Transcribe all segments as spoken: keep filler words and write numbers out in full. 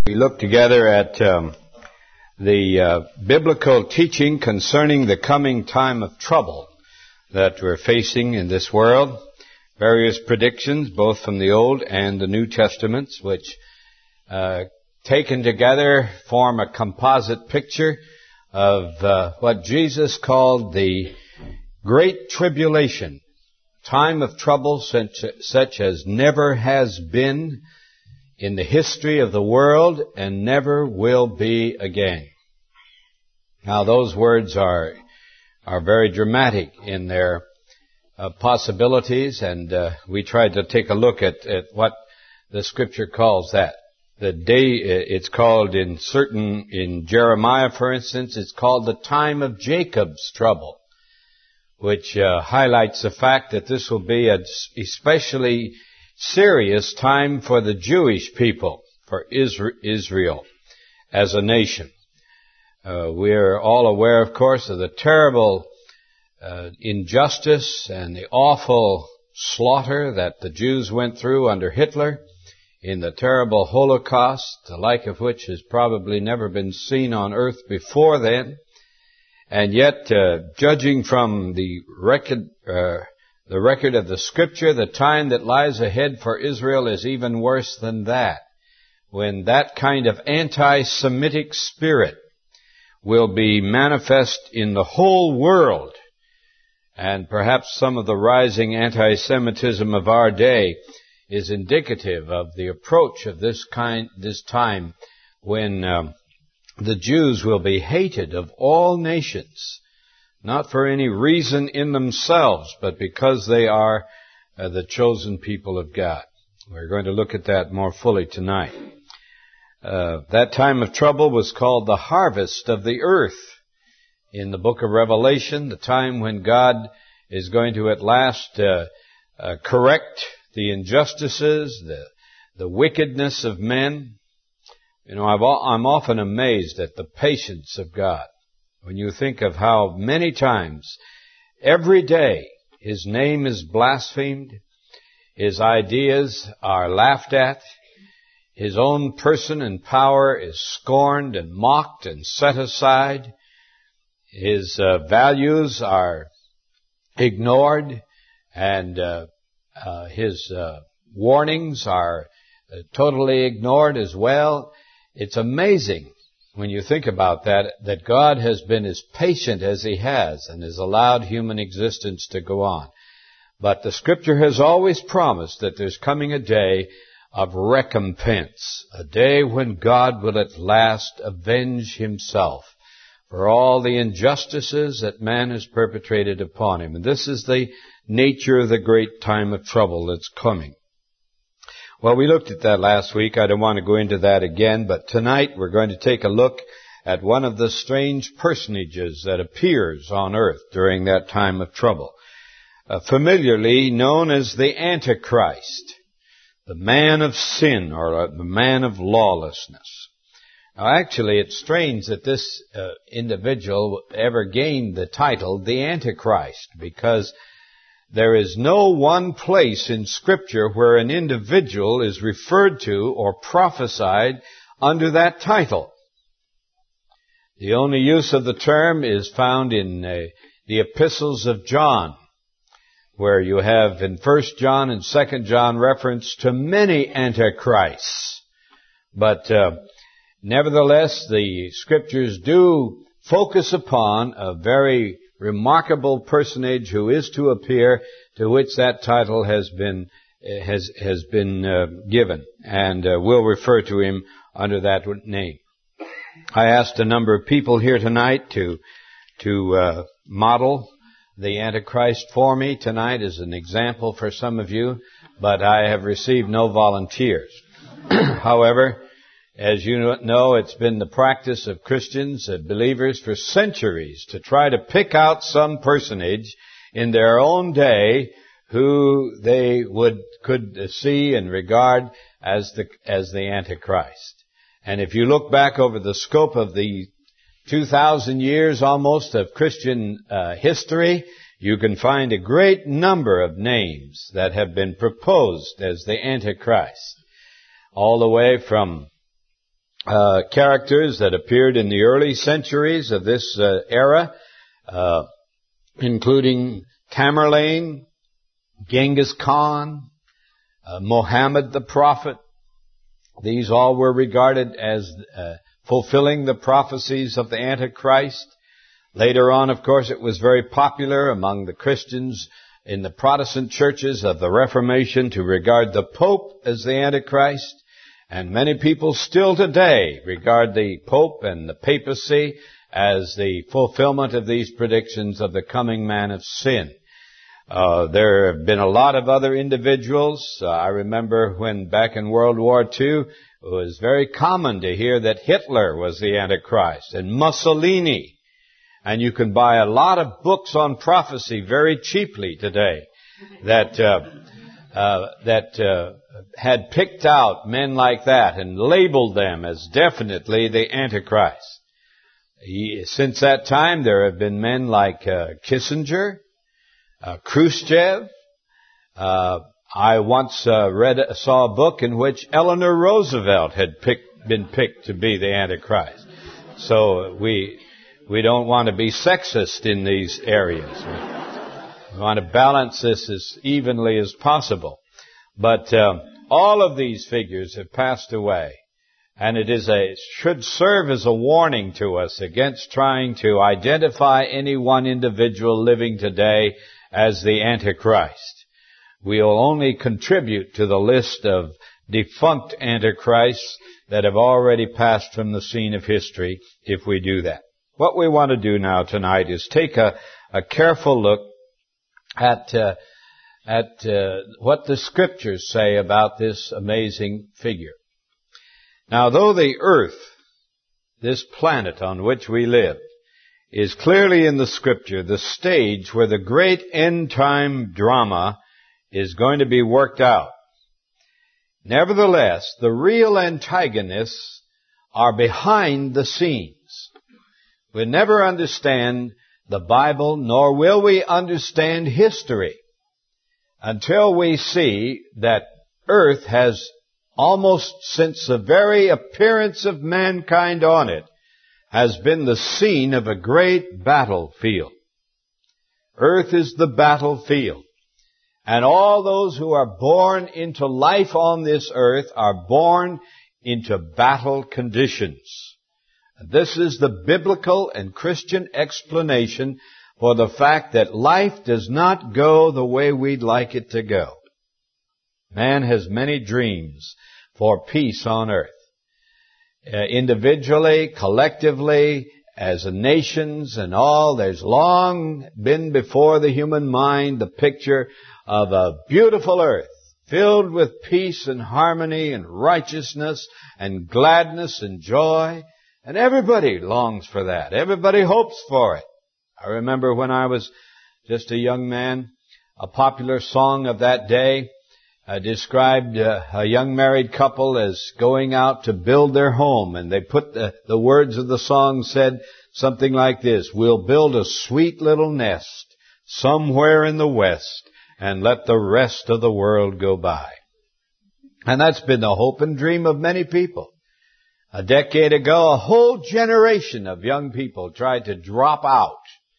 We look together at um, the uh, biblical teaching concerning the coming time of trouble that we're facing in this world. Various predictions, both from the Old and the New Testaments, which, uh, taken together, form a composite picture of uh, what Jesus called the Great Tribulation, time of trouble such, such as never has been in the history of the world and never will be again. Now, those words are are very dramatic in their uh, possibilities, and uh, we tried to take a look at, at what the Scripture calls that. The day, it's called in certain, in Jeremiah, for instance, it's called the time of Jacob's trouble, which uh, highlights the fact that this will be a especially serious time for the Jewish people, for Israel as a nation. Uh, we're all aware, of course, of the terrible uh, injustice and the awful slaughter that the Jews went through under Hitler in the terrible Holocaust, the like of which has probably never been seen on earth before then. And yet, uh, judging from the record, uh, the record of the Scripture, the time that lies ahead for Israel is even worse than that, when that kind of anti-Semitic spirit will be manifest in the whole world. And perhaps some of the rising anti-Semitism of our day is indicative of the approach of this kind, this time when um, the Jews will be hated of all nations, not for any reason in themselves, but because they are uh, the chosen people of God. We're going to look at that more fully tonight. Uh, that time of trouble was called the harvest of the earth in the book of Revelation, the time when God is going to at last uh, uh, correct the injustices, the the wickedness of men. You know, I've, I'm often amazed at the patience of God when you think of how many times every day His name is blasphemed, His ideas are laughed at, His own person and power is scorned and mocked and set aside, His uh, values are ignored, and uh, uh, His uh, warnings are uh, totally ignored as well. It's amazing when you think about that, that God has been as patient as He has and has allowed human existence to go on. But the Scripture has always promised that there's coming a day of recompense, a day when God will at last avenge Himself for all the injustices that man has perpetrated upon Him. And this is the nature of the great time of trouble that's coming. Well, we looked at that last week. I don't want to go into that again, but tonight we're going to take a look at one of the strange personages that appears on earth during that time of trouble, uh, familiarly known as the Antichrist, the man of sin, or uh, the man of lawlessness. Now, actually, it's strange that this uh, individual ever gained the title the Antichrist, because there is no one place in Scripture where an individual is referred to or prophesied under that title. The only use of the term is found in uh, the epistles of John, where you have in First John and Second John reference to many antichrists. But uh, nevertheless, the Scriptures do focus upon a very remarkable personage who is to appear, to which that title has been has has been uh, given, and uh, we'll refer to him under that name. I asked a number of people here tonight to to uh, model the Antichrist for me tonight as an example for some of you, but I have received no volunteers. However, as you know, it's been the practice of Christians and believers for centuries to try to pick out some personage in their own day who they would could see and regard as the as the Antichrist. And if you look back over the scope of the two thousand years almost of Christian uh, history, you can find a great number of names that have been proposed as the Antichrist, all the way from uh, characters that appeared in the early centuries of this uh, era, uh, including Tamerlane, Genghis Khan, uh, Mohammed the Prophet. These all were regarded as uh, fulfilling the prophecies of the Antichrist. Later on, of course, it was very popular among the Christians in the Protestant churches of the Reformation to regard the Pope as the Antichrist. And many people still today regard the Pope and the papacy as the fulfillment of these predictions of the coming man of sin. Uh, there have been a lot of other individuals. Uh, I remember when back in World War Two, it was very common to hear that Hitler was the Antichrist and Mussolini. And you can buy a lot of books on prophecy very cheaply today that uh, uh, that uh, had picked out men like that and labeled them as definitely the Antichrist. He, since that time, there have been men like uh, Kissinger, uh, Khrushchev. Uh, I once uh, read saw a book in which Eleanor Roosevelt had picked, been picked to be the Antichrist. So we we don't want to be sexist in these areas. We, we want to balance this as evenly as possible. But uh, all of these figures have passed away. And it is a, should serve as a warning to us against trying to identify any one individual living today as the Antichrist. We'll only contribute to the list of defunct Antichrists that have already passed from the scene of history if we do that. What we want to do now tonight is take a, a careful look at uh, at uh, what the Scriptures say about this amazing figure. Now, though the earth, this planet on which we live, is clearly in the Scripture the stage where the great end-time drama is going to be worked out, nevertheless, the real antagonists are behind the scenes. We'll never understand the Bible, nor will we understand history until we see that earth has, almost since the very appearance of mankind on it, has been the scene of a great battlefield. Earth is the battlefield. And all those who are born into life on this earth are born into battle conditions. This is the biblical and Christian explanation for the fact that life does not go the way we'd like it to go. Man has many dreams for peace on earth. Uh, individually, collectively, as a nations and all, there's long been before the human mind the picture of a beautiful earth filled with peace and harmony and righteousness and gladness and joy. And everybody longs for that. Everybody hopes for it. I remember when I was just a young man, a popular song of that day uh, described uh, a young married couple as going out to build their home. And they put the, the words of the song said something like this: "We'll build a sweet little nest somewhere in the west and let the rest of the world go by." And that's been the hope and dream of many people. A decade ago, a whole generation of young people tried to drop out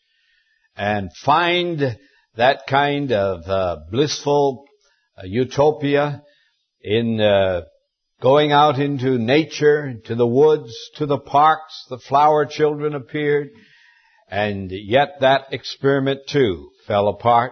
and find that kind of uh, blissful uh, utopia in uh, going out into nature, to the woods, to the parks. The flower children appeared, and yet that experiment too fell apart,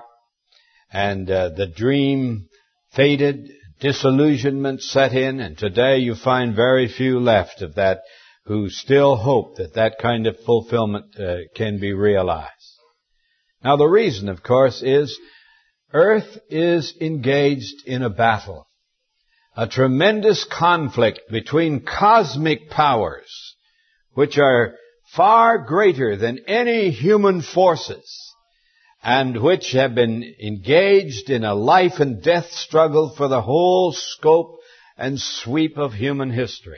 and uh, the dream faded. Disillusionment set in, and today you find very few left of that who still hope that that kind of fulfillment uh, can be realized. Now, the reason, of course, is earth is engaged in a battle, a tremendous conflict between cosmic powers, which are far greater than any human forces, and which have been engaged in a life and death struggle for the whole scope and sweep of human history.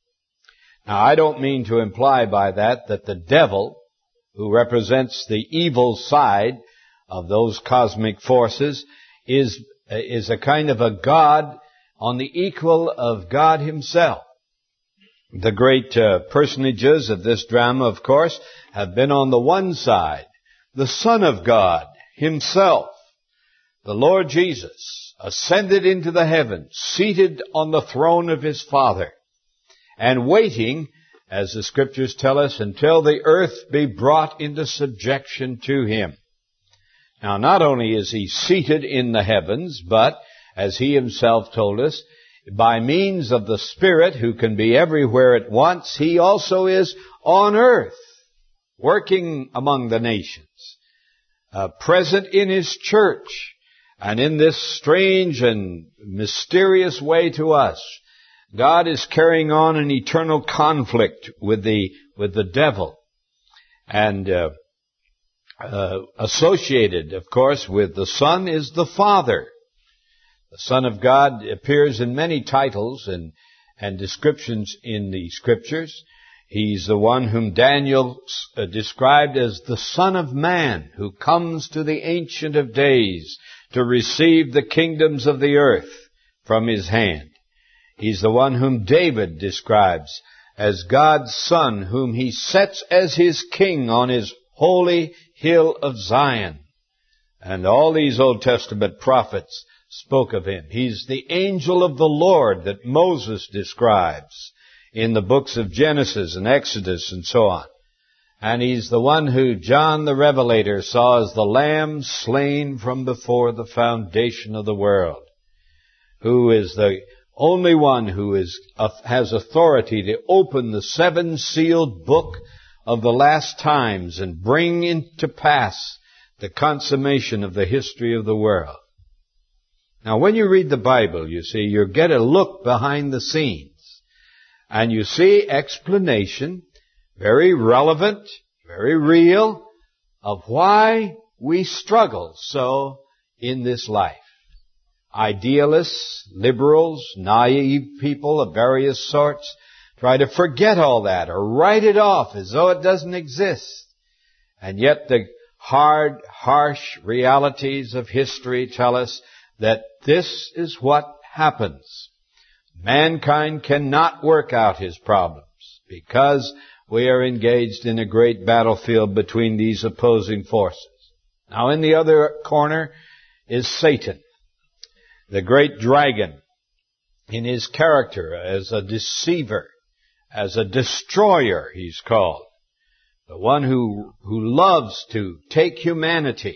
Now, I don't mean to imply by that that the devil, who represents the evil side of those cosmic forces, is, is a kind of a god on the equal of God himself. The great uh, personages of this drama, of course, have been on the one side, the Son of God himself, the Lord Jesus, ascended into the heavens, seated on the throne of his Father, and waiting, as the Scriptures tell us, until the earth be brought into subjection to him. Now, not only is he seated in the heavens, but, as he himself told us, by means of the Spirit who can be everywhere at once, he also is on earth, working among the nations, uh, present in his church, and in this strange and mysterious way to us, God is carrying on an eternal conflict with the with the devil, and uh, uh, associated, of course, with the Son is the Father. The Son of God appears in many titles and, and descriptions in the Scriptures. He's the one whom Daniel uh, described as the Son of Man, who comes to the Ancient of Days to receive the kingdoms of the earth from his hand. He's the one whom David describes as God's Son, whom he sets as his king on his holy hill of Zion. And all these Old Testament prophets spoke of him. He's the angel of the Lord that Moses describes in the books of Genesis and Exodus and so on. And he's the one who John the Revelator saw as the Lamb slain from before the foundation of the world, who is the only one who is uh, has authority to open the seven-sealed book of the last times and bring into pass the consummation of the history of the world. Now, when you read the Bible, you see, you get a look behind the scenes, and you see explanation, very relevant, very real, of why we struggle so in this life. Idealists, liberals, naive people of various sorts try to forget all that or write it off as though it doesn't exist. And yet the hard, harsh realities of history tell us that this is what happens. Mankind cannot work out his problems because we are engaged in a great battlefield between these opposing forces. Now, in the other corner is Satan, the great dragon, in his character as a deceiver, as a destroyer, he's called. The one who, who loves to take humanity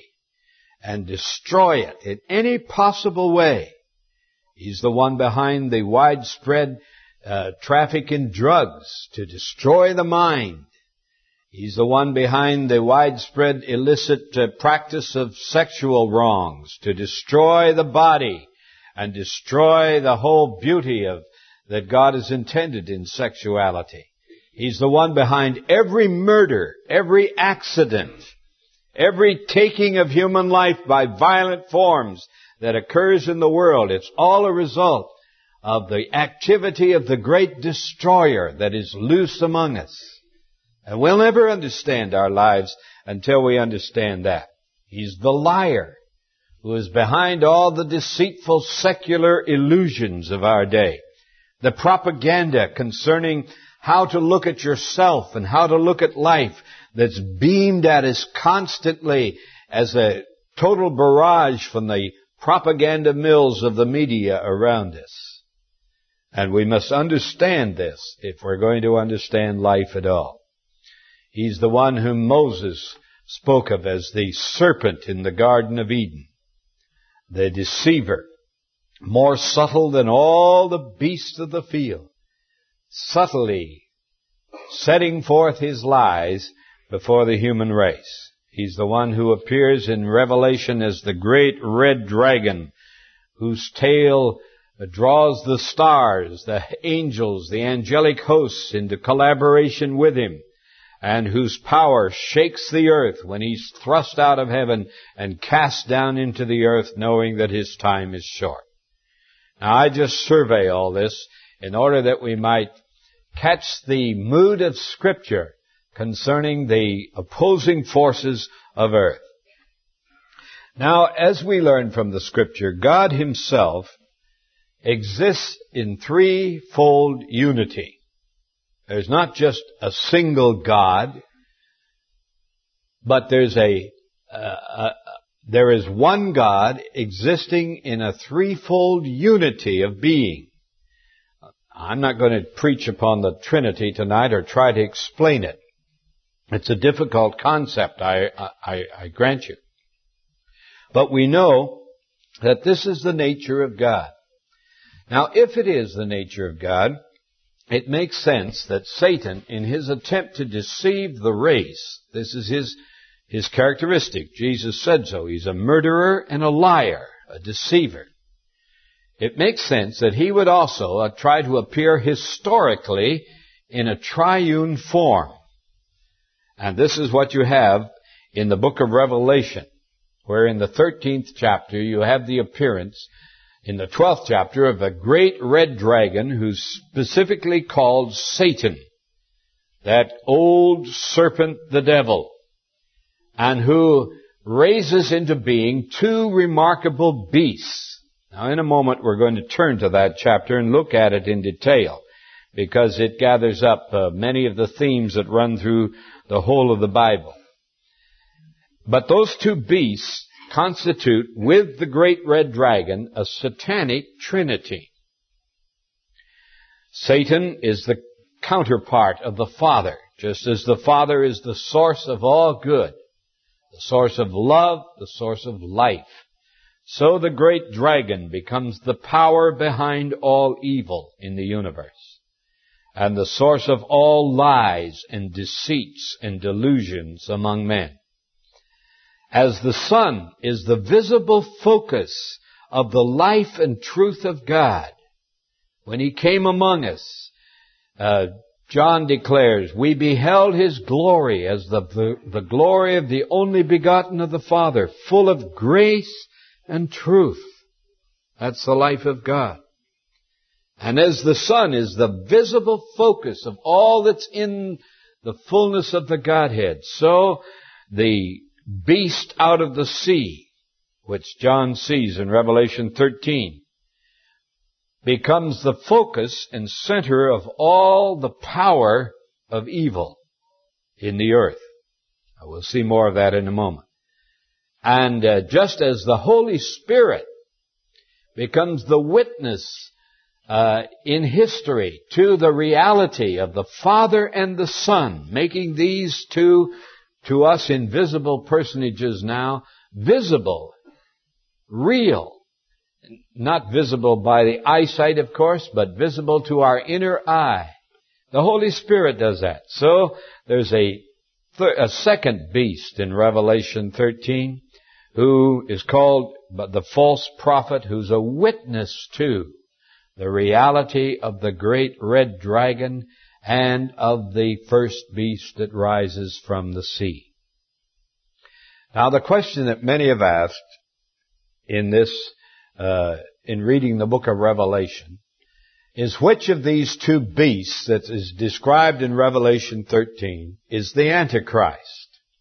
and destroy it in any possible way. He's the one behind the widespread uh, traffic in drugs to destroy the mind. He's the one behind the widespread illicit uh, practice of sexual wrongs to destroy the body and destroy the whole beauty of that God has intended in sexuality. He's the one behind every murder, every accident, every taking of human life by violent forms that occurs in the world. It's all a result of the activity of the great destroyer that is loose among us. And we'll never understand our lives until we understand that. He's the liar who is behind all the deceitful secular illusions of our day. The propaganda concerning how to look at yourself and how to look at life that's beamed at us constantly as a total barrage from the propaganda mills of the media around us. And we must understand this if we're going to understand life at all. He's the one whom Moses spoke of as the serpent in the Garden of Eden, the deceiver, more subtle than all the beasts of the field, subtly setting forth his lies before the human race. He's the one who appears in Revelation as the great red dragon, whose tail draws the stars, the angels, the angelic hosts into collaboration with him, and whose power shakes the earth when he's thrust out of heaven and cast down into the earth, knowing that his time is short. Now, I just survey all this in order that we might catch the mood of Scripture concerning the opposing forces of earth. Now, as we learn from the Scripture, God himself exists in threefold unity. There's not just a single God, but there's a, uh, a there is one God existing in a threefold unity of being. I'm not going to preach upon the Trinity tonight or try to explain it. It's a difficult concept, I, I, I grant you. But we know that this is the nature of God. Now, if it is the nature of God, it makes sense that Satan, in his attempt to deceive the race, this is his His characteristic. Jesus said so. He's a murderer and a liar, a deceiver. It makes sense that he would also uh, try to appear historically in a triune form. And this is what you have in the book of Revelation, where in the thirteenth chapter you have the appearance in the twelfth chapter of a great red dragon who's specifically called Satan, that old serpent, the devil, and who raises into being two remarkable beasts. Now, in a moment, we're going to turn to that chapter and look at it in detail, because it gathers up uh, many of the themes that run through the whole of the Bible. But those two beasts constitute, with the great red dragon, a satanic trinity. Satan is the counterpart of the Father, just as the Father is the source of all good, the source of love, the source of life. So the great dragon becomes the power behind all evil in the universe, and the source of all lies and deceits and delusions among men. As the Son is the visible focus of the life and truth of God, when He came among us, uh, John declares, we beheld His glory as the, the, the glory of the only begotten of the Father, full of grace and truth. That's the life of God. And as the Son is the visible focus of all that's in the fullness of the Godhead, so the beast out of the sea, which John sees in Revelation thirteen, becomes the focus and center of all the power of evil in the earth. We'll see more of that in a moment. And uh, just as the Holy Spirit becomes the witness uh, in history to the reality of the Father and the Son, making these two, to us invisible personages now, visible, real, not visible by the eyesight, of course, but visible to our inner eye. The Holy Spirit does that. So there's a, th- a second beast in Revelation thirteen, who is called the false prophet, who's a witness to the reality of the great red dragon and of the first beast that rises from the sea. Now, the question that many have asked in this, uh, in reading the book of Revelation, is which of these two beasts that is described in Revelation thirteen is the Antichrist?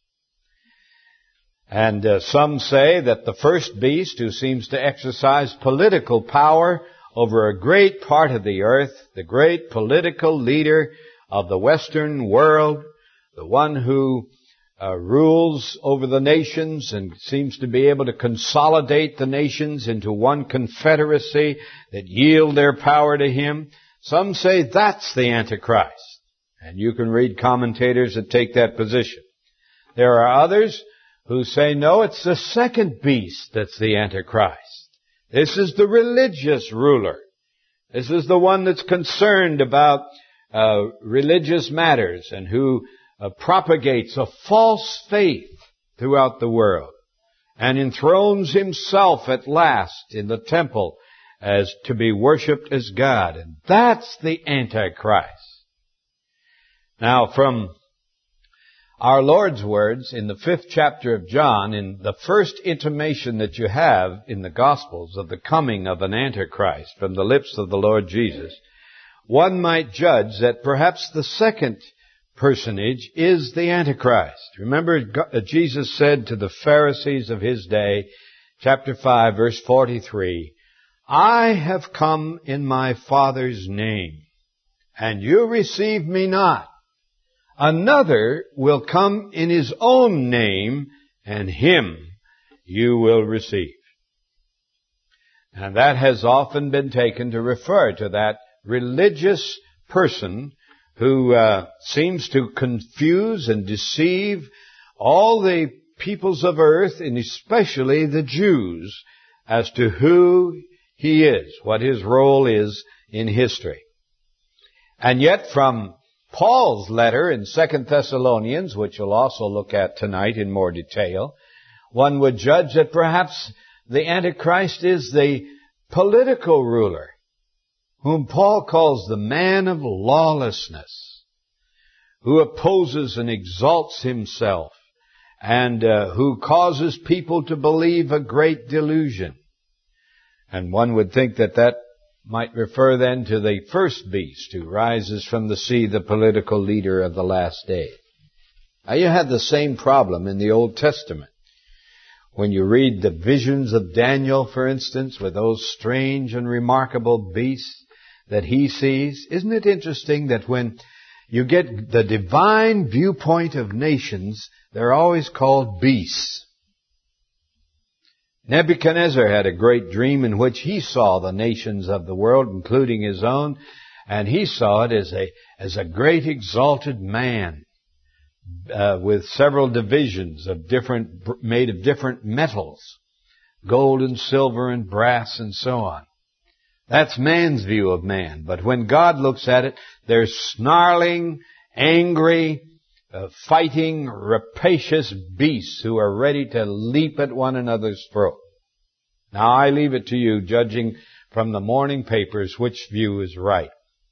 And uh, some say that the first beast, who seems to exercise political power over a great part of the earth, the great political leader of the Western world, the one who uh, rules over the nations and seems to be able to consolidate the nations into one confederacy that yield their power to him, some say that's the Antichrist. And you can read commentators that take that position. There are others who say, no, it's the second beast that's the Antichrist. This is the religious ruler. This is the one that's concerned about uh, religious matters and who uh, propagates a false faith throughout the world and enthrones himself at last in the temple as to be worshipped as God. And that's the Antichrist. Now, from our Lord's words in the fifth chapter of John, in the first intimation that you have in the Gospels of the coming of an Antichrist from the lips of the Lord Jesus, one might judge that perhaps the second personage is the Antichrist. Remember, Jesus said to the Pharisees of his day, chapter five, verse forty-three, I have come in my Father's name, and you receive me not. Another will come in his own name, and him you will receive. And that has often been taken to refer to that religious person who uh, seems to confuse and deceive all the peoples of earth, and especially the Jews, as to who he is, what his role is in history. And yet from Paul's letter in Second Thessalonians, which we'll also look at tonight in more detail, one would judge that perhaps the Antichrist is the political ruler, whom Paul calls the man of lawlessness, who opposes and exalts himself, and uh, who causes people to believe a great delusion. And one would think that that might refer then to the first beast who rises from the sea, the political leader of the last day. Now you have the same problem in the Old Testament. When you read the visions of Daniel, for instance, with those strange and remarkable beasts that he sees, isn't it interesting that when you get the divine viewpoint of nations, they're always called beasts? Nebuchadnezzar had a great dream in which he saw the nations of the world, including his own, and he saw it as a, as a great exalted man, uh, with several divisions of different, made of different metals, gold and silver and brass and so on. That's man's view of man. But when God looks at it, they're snarling, angry, Uh, fighting, rapacious beasts who are ready to leap at one another's throat. Now I leave it to you, judging from the morning papers, which view is right.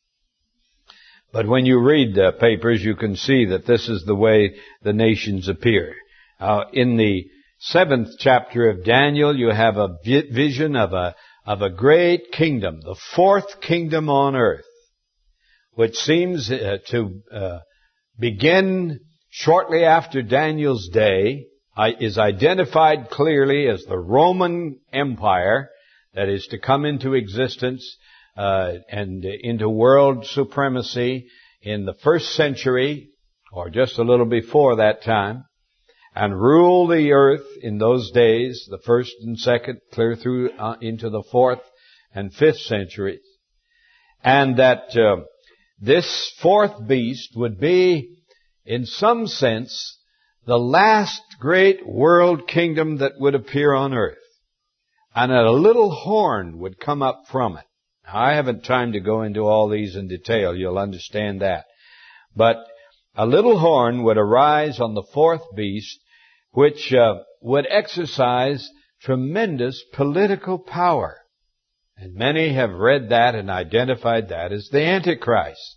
But when you read the papers, you can see that this is the way the nations appear. Uh, in the seventh chapter of Daniel, you have a vision of a, of a great kingdom, the fourth kingdom on earth, which seems uh, to uh, begin shortly after Daniel's day, is identified clearly as the Roman Empire that is to come into existence uh, and into world supremacy in the first century, or just a little before that time, and rule the earth in those days, the first and second, clear through uh, into the fourth and fifth centuries. And that uh, this fourth beast would be, in some sense, the last great world kingdom that would appear on earth. And a little horn would come up from it. Now, I haven't time to go into all these in detail. You'll understand that. But a little horn would arise on the fourth beast, which uh, would exercise tremendous political power. And many have read that and identified that as the Antichrist.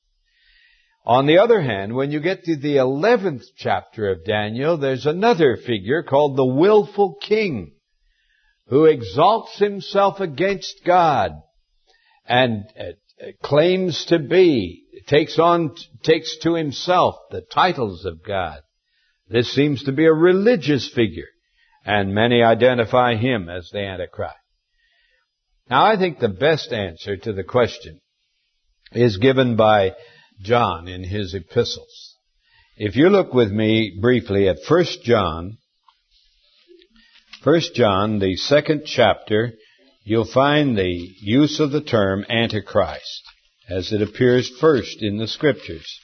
On the other hand, when you get to the eleventh chapter of Daniel, there's another figure called the willful king, who exalts himself against God and uh, claims to be, takes on, takes to himself the titles of God. This seems to be a religious figure, and many identify him as the Antichrist. Now, I think the best answer to the question is given by John in his epistles. If you look with me briefly at First John, First John, the second chapter, you'll find the use of the term Antichrist as it appears first in the Scriptures.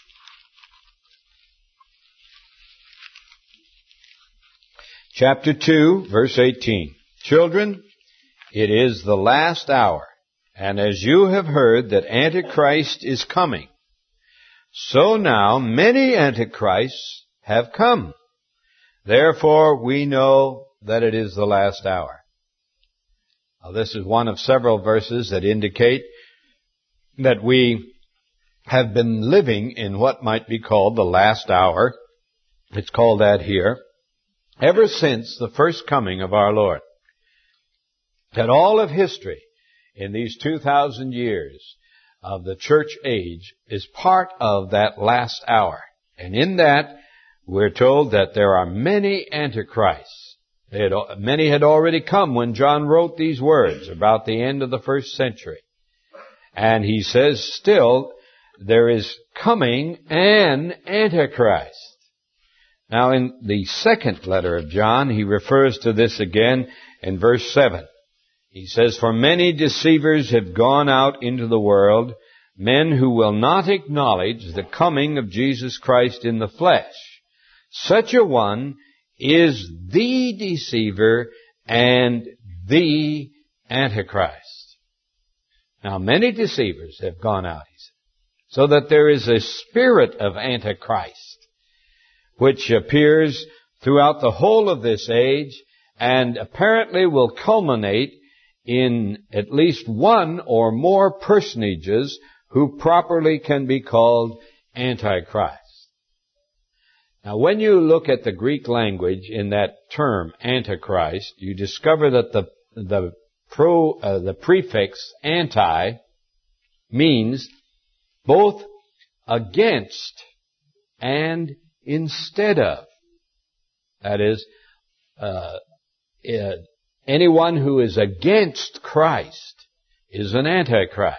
Chapter two, verse eighteen. Children, it is the last hour, and as you have heard that Antichrist is coming, so now many antichrists have come. Therefore we know that it is the last hour. Now, this is one of several verses that indicate that we have been living in what might be called the last hour. It's called that here. Ever since the first coming of our Lord. That all of history in these two thousand years of the church age is part of that last hour. And in that, we're told that there are many antichrists. They had, many had already come when John wrote these words about the end of the first century. And he says still there is coming an Antichrist. Now in the second letter of John, he refers to this again in verse seven. He says, "For many deceivers have gone out into the world, men who will not acknowledge the coming of Jesus Christ in the flesh. Such a one is the deceiver and the Antichrist." Now many deceivers have gone out, he said, so that there is a spirit of Antichrist, which appears throughout the whole of this age and apparently will culminate in at least one or more personages who properly can be called Antichrist. Now, when you look at the Greek language in that term, Antichrist, you discover that the the pro uh, the prefix anti means both against and instead of. That is, uh, uh, anyone who is against Christ is an Antichrist.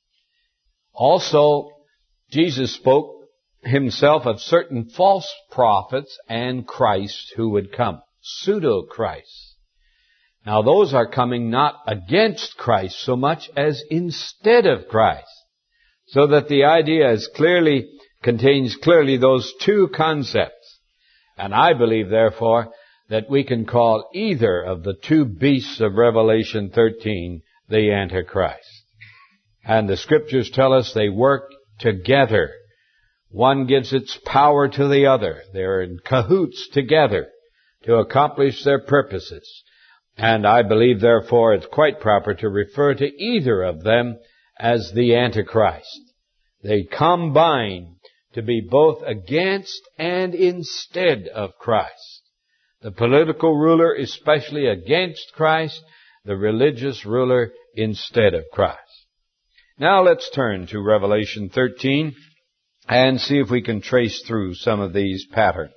Also, Jesus spoke himself of certain false prophets and Christ who would come, pseudo-Christ. Now those are coming not against Christ so much as instead of Christ. So that the idea is clearly, contains clearly those two concepts. And I believe, therefore, that we can call either of the two beasts of Revelation thirteen the Antichrist. And the Scriptures tell us they work together. One gives its power to the other. They're in cahoots together to accomplish their purposes. And I believe, therefore, it's quite proper to refer to either of them as the Antichrist. They combine to be both against and instead of Christ. The political ruler especially against Christ, the religious ruler instead of Christ. Now let's turn to Revelation thirteen and see if we can trace through some of these patterns.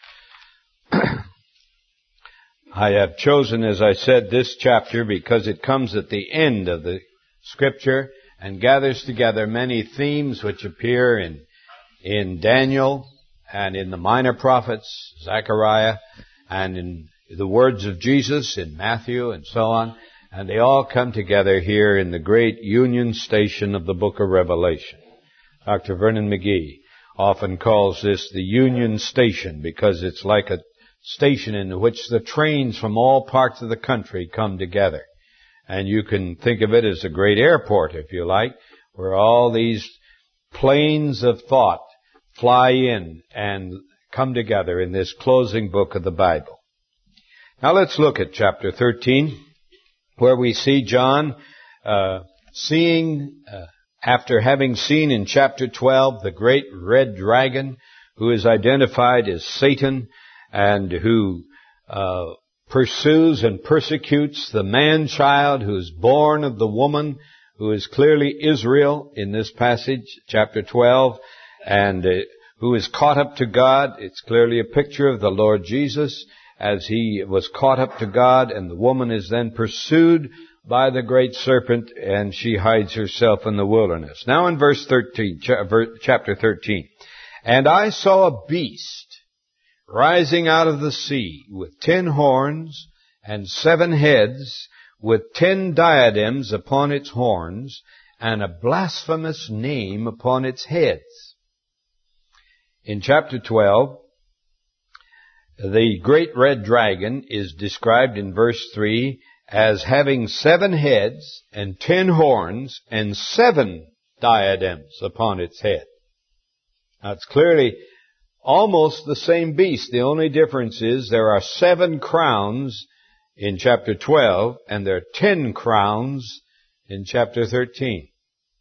I have chosen, as I said, this chapter because it comes at the end of the Scripture and gathers together many themes which appear in, in Daniel and in the minor prophets, Zechariah, and in the words of Jesus in Matthew and so on. And they all come together here in the great Union Station of the book of Revelation. Doctor Vernon McGee often calls this the Union Station because it's like a station in which the trains from all parts of the country come together. And you can think of it as a great airport, if you like, where all these planes of thought fly in and come together in this closing book of the Bible. Now let's look at chapter thirteen, where we see John uh, seeing, uh, after having seen in chapter twelve the great red dragon, who is identified as Satan, and who uh, pursues and persecutes the man-child who is born of the woman, who is clearly Israel in this passage, chapter twelve, and uh, who is caught up to God. It's clearly a picture of the Lord Jesus as he was caught up to God, and the woman is then pursued by the great serpent, and she hides herself in the wilderness. Now in verse thirteen, chapter thirteen, "And I saw a beast rising out of the sea, with ten horns and seven heads, with ten diadems upon its horns, and a blasphemous name upon its heads." In chapter twelve, the great red dragon is described in verse three as having seven heads and ten horns and seven diadems upon its head. Now it's clearly almost the same beast. The only difference is there are seven crowns in chapter twelve, and there are ten crowns in chapter thirteen.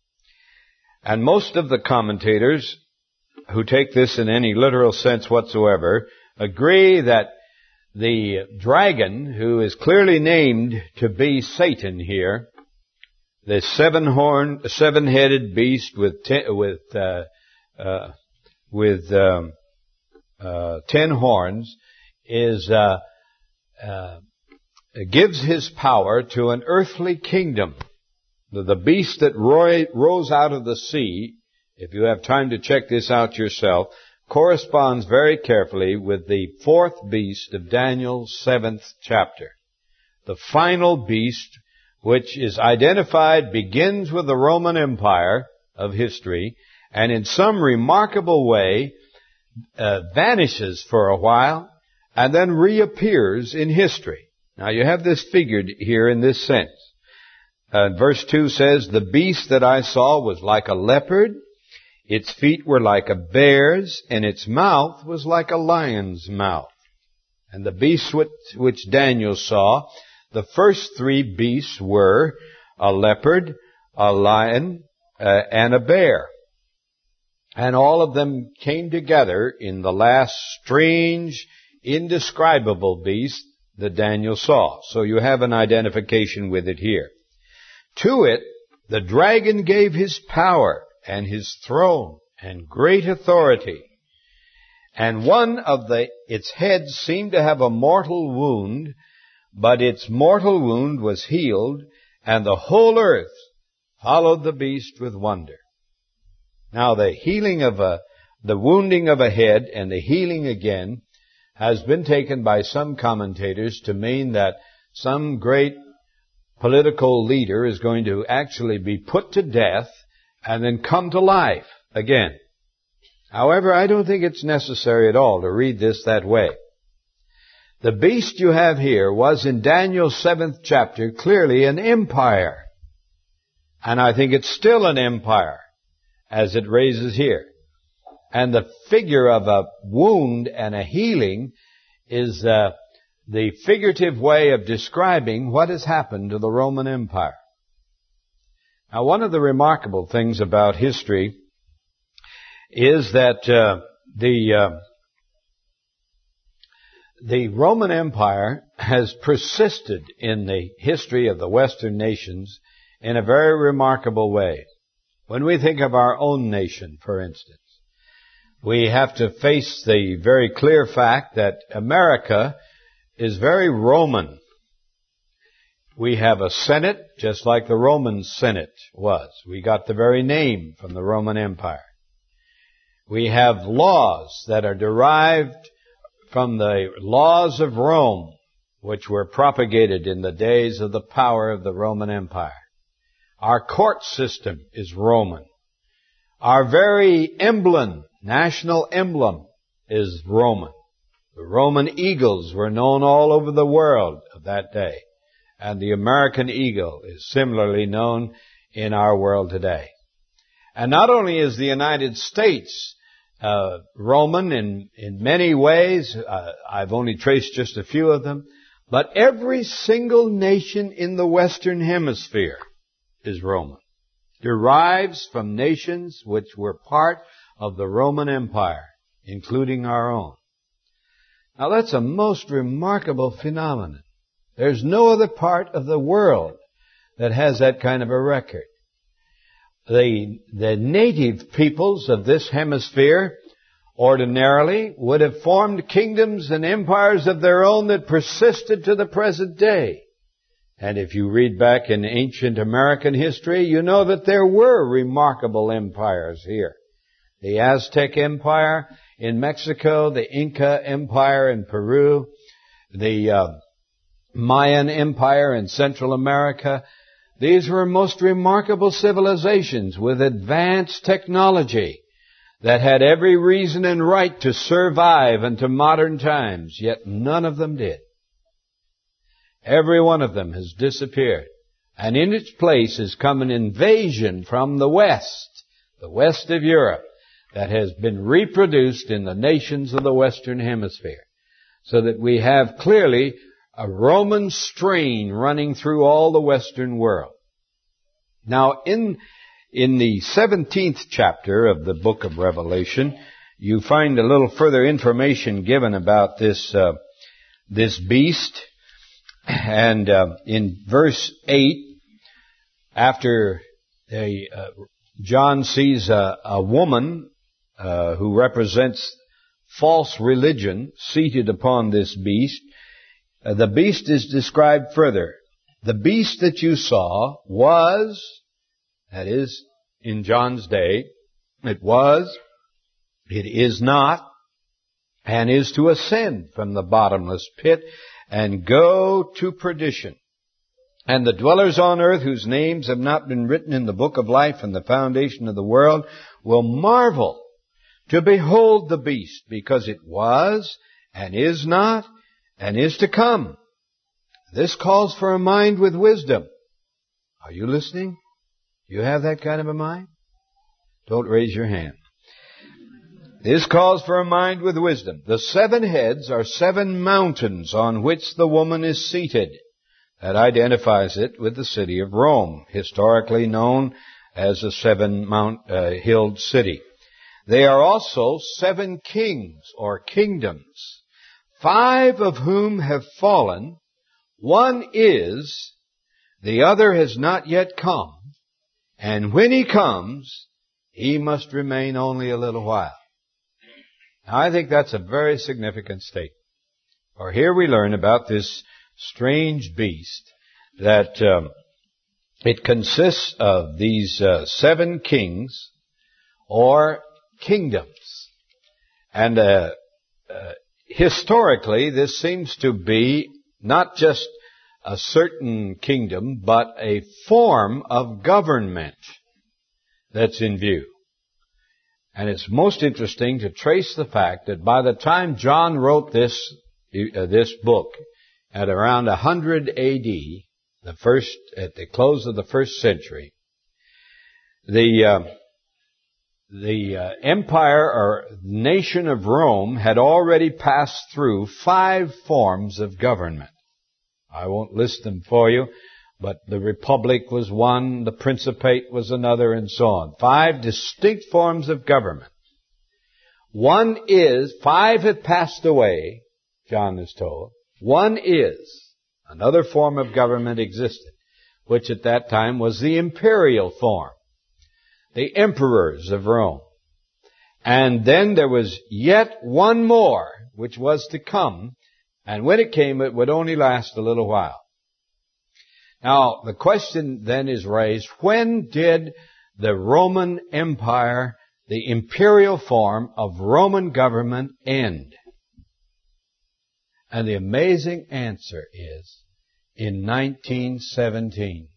And most of the commentators who take this in any literal sense whatsoever agree that the dragon, who is clearly named to be Satan here, the seven-horned, seven-headed beast with ten, with uh, uh, with um, Uh, ten horns, is uh, uh, gives his power to an earthly kingdom. The, the beast that roy, rose out of the sea if you have time to check this out yourself, corresponds very carefully with the fourth beast of Daniel's seventh chapter. The final beast, which is identified, begins with the Roman Empire of history, and in some remarkable way uh, vanishes for a while, and then reappears in history. Now you have this figured here in this sense. Uh, verse two says, "The beast that I saw was like a leopard, its feet were like a bear's, and its mouth was like a lion's mouth." And the beasts which, which Daniel saw, the first three beasts were a leopard, a lion, uh, and a bear. And all of them came together in the last strange, indescribable beast that Daniel saw. So you have an identification with it here. To it, the dragon gave his power and his throne and great authority. And one of the, its heads seemed to have a mortal wound, but its mortal wound was healed, and the whole earth followed the beast with wonder. Now the healing of a, the wounding of a head and the healing again has been taken by some commentators to mean that some great political leader is going to actually be put to death and then come to life again. However, I don't think it's necessary at all to read this that way. The beast you have here was in Daniel's seventh chapter clearly an empire. And I think it's still an empire as it raises here. And the figure of a wound and a healing is uh, the figurative way of describing what has happened to the Roman Empire. Now, one of the remarkable things about history is that uh, the uh, the Roman Empire has persisted in the history of the Western nations in a very remarkable way. When we think of our own nation, for instance, we have to face the very clear fact that America is very Roman. We have a Senate, just like the Roman Senate was. We got the very name from the Roman Empire. We have laws that are derived from the laws of Rome, which were propagated in the days of the power of the Roman Empire. Our court system is Roman. Our very emblem, national emblem, is Roman. The Roman eagles were known all over the world of that day. And the American eagle is similarly known in our world today. And not only is the United States uh, Roman in, in many ways, uh, I've only traced just a few of them, but every single nation in the Western Hemisphere is Roman. Derives from nations which were part of the Roman Empire, including our own. Now that's a most remarkable phenomenon. There's no other part of the world that has that kind of a record. The, the native peoples of this hemisphere ordinarily would have formed kingdoms and empires of their own that persisted to the present day. And if you read back in ancient American history, you know that there were remarkable empires here. The Aztec Empire in Mexico, the Inca Empire in Peru, the uh, Mayan Empire in Central America. These were most remarkable civilizations with advanced technology that had every reason and right to survive into modern times, yet none of them did. Every one of them has disappeared. And in its place has come an invasion from the West, the west of Europe, that has been reproduced in the nations of the Western Hemisphere. So that we have clearly a Roman strain running through all the Western world. Now, in, in the seventeenth chapter of the book of Revelation, you find a little further information given about this, uh, this beast. And uh, in verse eight, after they, uh, John sees a, a woman uh, who represents false religion seated upon this beast, uh, the beast is described further. The beast that you saw was, that is, in John's day, It was, it is not, and is to ascend from the bottomless pit and go to perdition. And the dwellers on earth whose names have not been written in the book of life from the foundation of the world will marvel to behold the beast, because it was, and is not, and is to come. This calls for a mind with wisdom. Are you listening? Do you have that kind of a mind? Don't raise your hand. This calls for a mind with wisdom. The seven heads are seven mountains on which the woman is seated. That identifies it with the city of Rome, historically known as a seven-mount-hilled city. They are also seven kings or kingdoms, five of whom have fallen. One is, the other has not yet come, and when he comes, he must remain only a little while. Now, I think that's a very significant statement. For here we learn about this strange beast, that um, it consists of these uh, seven kings or kingdoms. And uh, uh, historically, this seems to be not just a certain kingdom, but a form of government that's in view. And it's most interesting to trace the fact that by the time John wrote this uh, this book, at around one hundred A D, the first at the close of the first century, the uh, the uh, empire or nation of Rome had already passed through five forms of government. I won't list them for you, but the republic was one, the principate was another, and so on. Five distinct forms of government. One is, five have passed away, John is told. One is, another form of government existed, which at that time was the imperial form, the emperors of Rome. And then there was yet one more, which was to come, and when it came, it would only last a little while. Now, the question then is raised, when did the Roman Empire, the imperial form of Roman government, end? And the amazing answer is, in nineteen seventeen.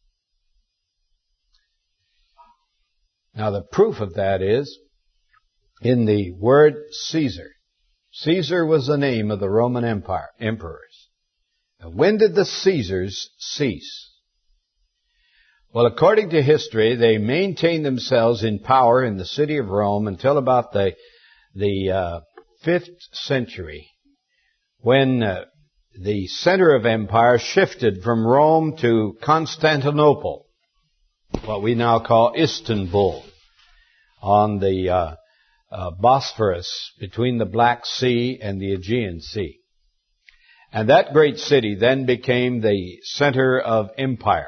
Now, the proof of that is in the word Caesar. Caesar was the name of the Roman Empire, emperors. And when did the Caesars cease? Well, according to history, they maintained themselves in power in the city of Rome until about the the uh, fifth century, when uh, the center of empire shifted from Rome to Constantinople, what we now call Istanbul, on the uh, uh, Bosphorus between the Black Sea and the Aegean Sea. And that great city then became the center of empire.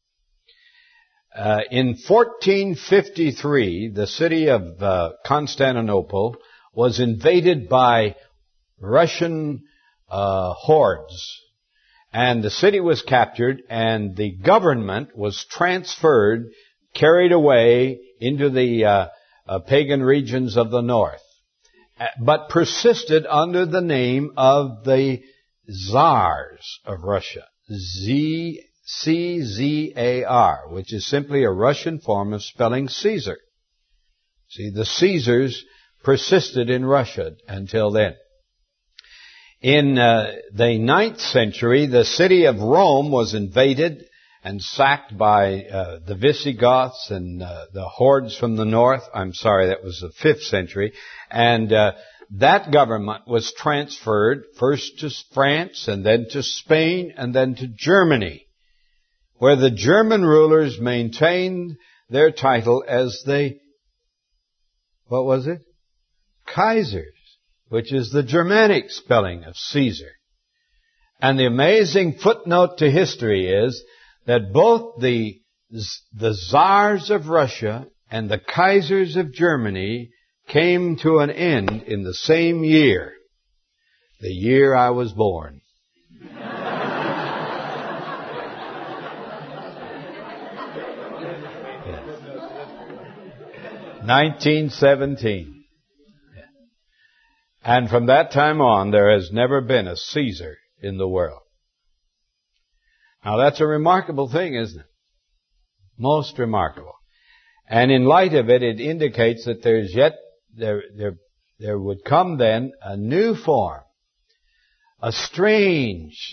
Uh, in fourteen fifty-three, the city of uh, Constantinople was invaded by Russian uh, hordes. And the city was captured, and the government was transferred, carried away into the uh, uh, pagan regions of the north, but persisted under the name of the Tsars of Russia, Z, C Z A R, which is simply a Russian form of spelling Caesar. See, the Caesars persisted in Russia until then. In uh, the ninth century, the city of Rome was invaded and sacked by uh, the Visigoths and uh, the hordes from the north. I'm sorry, that was the fifth century. And uh, that government was transferred first to France and then to Spain and then to Germany, where the German rulers maintained their title as the, what was it? Kaisers, which is the Germanic spelling of Caesar. And the amazing footnote to history is that both the, the Tsars of Russia and the Kaisers of Germany came to an end in the same year, the year I was born. nineteen seventeen. And from that time on, there has never been a Caesar in the world. Now that's a remarkable thing, isn't it? Most remarkable. And in light of it, it indicates that there's yet, there, there, there would come then a new form, a strange,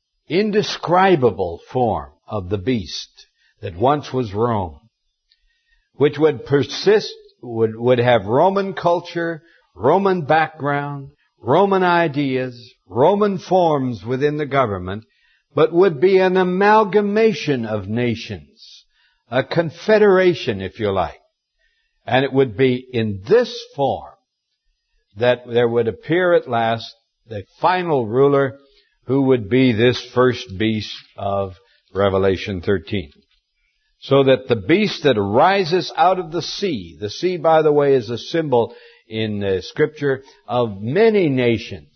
indescribable form of the beast that once was Rome, which would persist, would, would have Roman culture, Roman background, Roman ideas, Roman forms within the government, but would be an amalgamation of nations, a confederation, if you like. And it would be in this form that there would appear at last the final ruler who would be this first beast of Revelation thirteen. So that the beast that arises out of the sea, the sea, by the way, is a symbol in uh, Scripture of many nations,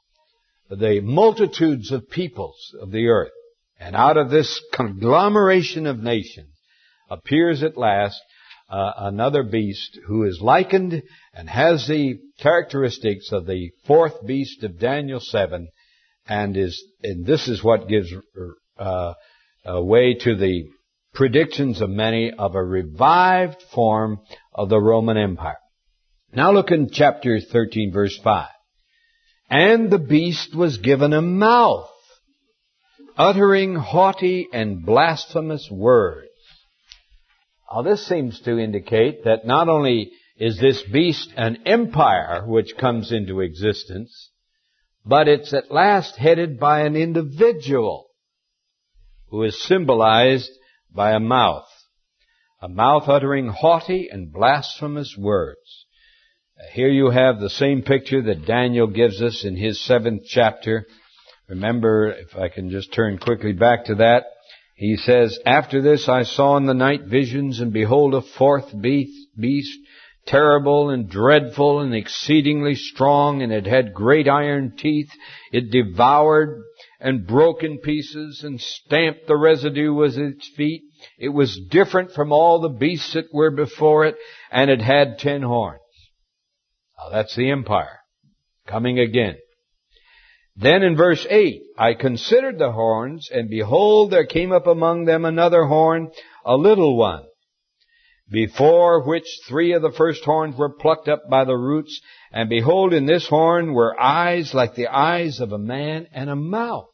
the multitudes of peoples of the earth. And out of this conglomeration of nations appears at last uh, another beast who is likened and has the characteristics of the fourth beast of Daniel seven, and is and this is what gives uh, uh, way to the predictions of many of a revived form of the Roman Empire. Now look in chapter thirteen, verse five. And the beast was given a mouth, uttering haughty and blasphemous words. Now this seems to indicate that not only is this beast an empire which comes into existence, but it's at last headed by an individual who is symbolized by a mouth, a mouth uttering haughty and blasphemous words. Here you have the same picture that Daniel gives us in his seventh chapter. Remember, if I can just turn quickly back to that, he says, After this I saw in the night visions, and behold, a fourth beast, beast, terrible and dreadful and exceedingly strong, and it had great iron teeth. It devoured and broke in pieces and stamped the residue with its feet. It was different from all the beasts that were before it, and it had ten horns. Now that's the empire coming again. Then in verse eight, I considered the horns, and behold, there came up among them another horn, a little one, before which three of the first horns were plucked up by the roots. And behold, in this horn were eyes like the eyes of a man, and a mouth,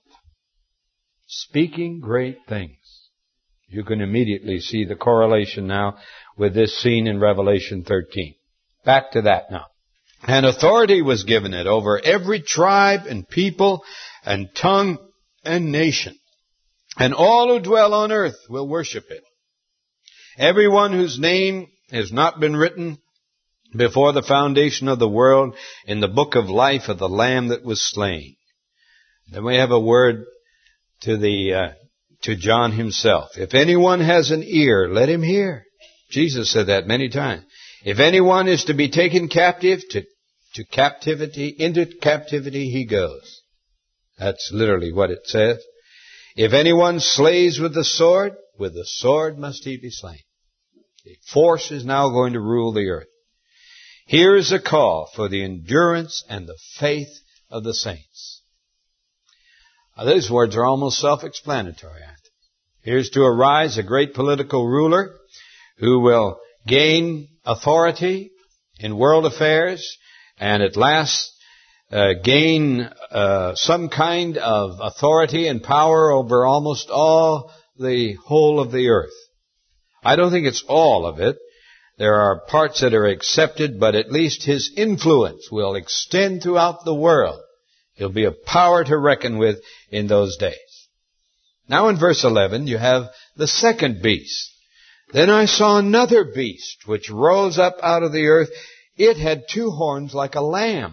speaking great things. You can immediately see the correlation now with this scene in Revelation thirteen. Back to that now. And authority was given it over every tribe and people and tongue and nation. And all who dwell on earth will worship it. Everyone whose name has not been written before the foundation of the world in the book of life of the Lamb that was slain. Then we have a word to the uh, to John himself. If anyone has an ear, let him hear. Jesus said that many times. If anyone is to be taken captive, to, to captivity, into captivity he goes. That's literally what it says. If anyone slays with the sword, with the sword must he be slain. The force is now going to rule the earth. Here is a call for the endurance and the faith of the saints. Now, these words are almost self-explanatory, aren't they? Here's to arise a great political ruler who will gain authority in world affairs and at last uh, gain uh, some kind of authority and power over almost all the whole of the earth. I don't think it's all of it. There are parts that are accepted, but at least his influence will extend throughout the world. He'll be a power to reckon with in those days. Now in verse eleven, you have the second beast. Then I saw another beast, which rose up out of the earth. It had two horns like a lamb.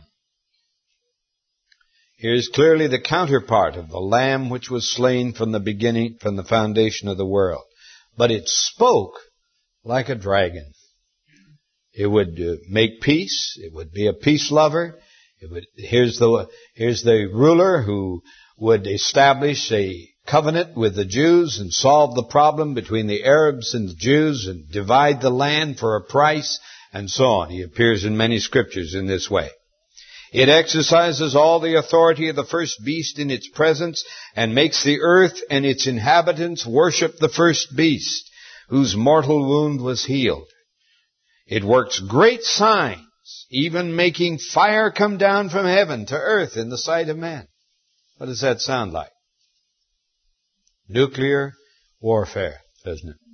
Here's clearly the counterpart of the lamb which was slain from the beginning, from the foundation of the world. But it spoke like a dragon. It would uh, make peace. It would be a peace lover. It would, here's the, here's the ruler who would establish a covenant with the Jews and solve the problem between the Arabs and the Jews and divide the land for a price and so on. He appears in many scriptures in this way. It exercises all the authority of the first beast in its presence and makes the earth and its inhabitants worship the first beast, whose mortal wound was healed. It works great signs, even making fire come down from heaven to earth in the sight of man. What does that sound like? Nuclear warfare, doesn't it?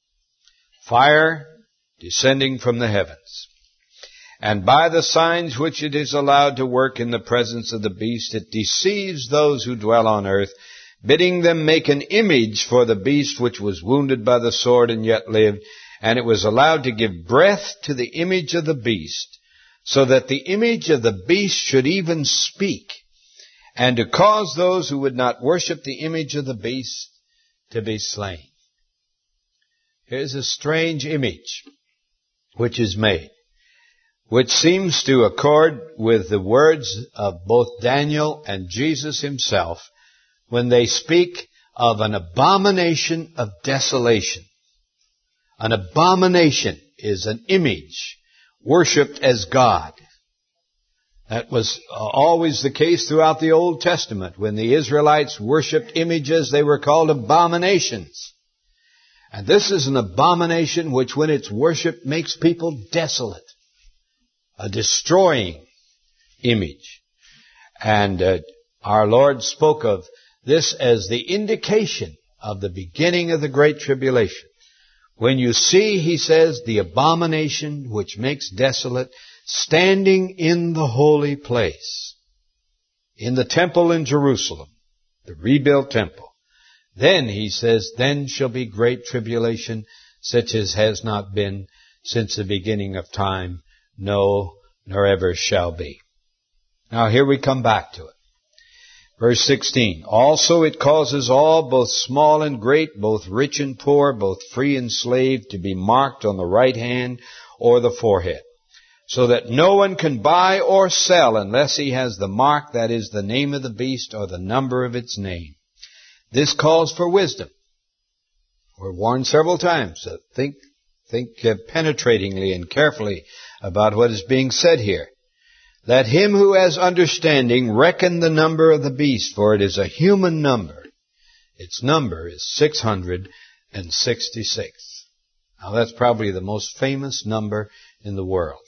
Fire descending from the heavens. And by the signs which it is allowed to work in the presence of the beast, it deceives those who dwell on earth, bidding them make an image for the beast which was wounded by the sword and yet lived. And it was allowed to give breath to the image of the beast, so that the image of the beast should even speak, and to cause those who would not worship the image of the beast to be slain. Here's a strange image which is made, which seems to accord with the words of both Daniel and Jesus himself when they speak of an abomination of desolation. An abomination is an image worshipped as God. That was always the case throughout the Old Testament. When the Israelites worshipped images, they were called abominations. And this is an abomination which, when it's worshipped, makes people desolate. A destroying image. And uh, our Lord spoke of this as the indication of the beginning of the Great Tribulation. When you see, he says, the abomination which makes desolate, standing in the holy place, in the temple in Jerusalem, the rebuilt temple, then, he says, then shall be great tribulation, such as has not been since the beginning of time, no, nor ever shall be. Now here we come back to it. Verse sixteen, also it causes all, both small and great, both rich and poor, both free and slave, to be marked on the right hand or the forehead, so that no one can buy or sell unless he has the mark, that is, the name of the beast or the number of its name. This calls for wisdom. We're warned several times. So think, think uh, penetratingly and carefully about what is being said here. Let him who has understanding reckon the number of the beast, for it is a human number. Its number is six hundred sixty-six. Now that's probably the most famous number in the world,